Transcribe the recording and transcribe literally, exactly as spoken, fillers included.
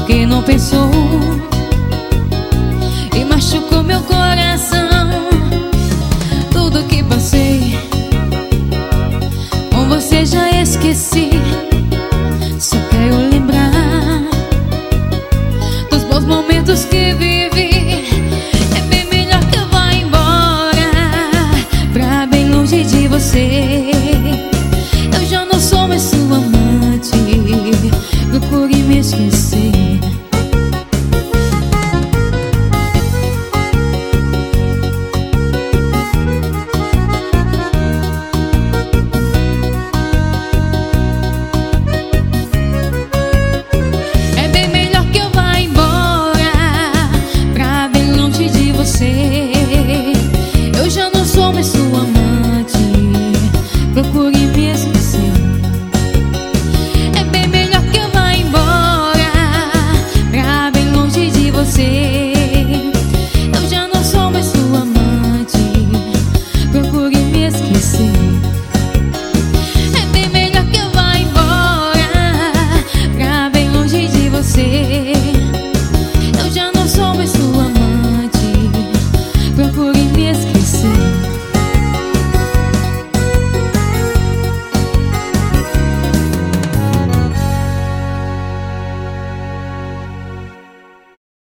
porque não pensou e machucou meu coração. Tudo que passei com você já esqueci. Só quero lembrar dos bons momentos que vivi. É bem melhor que eu vá embora pra bem longe de você. Eu já não sou mais sua amante, procure me esquecer.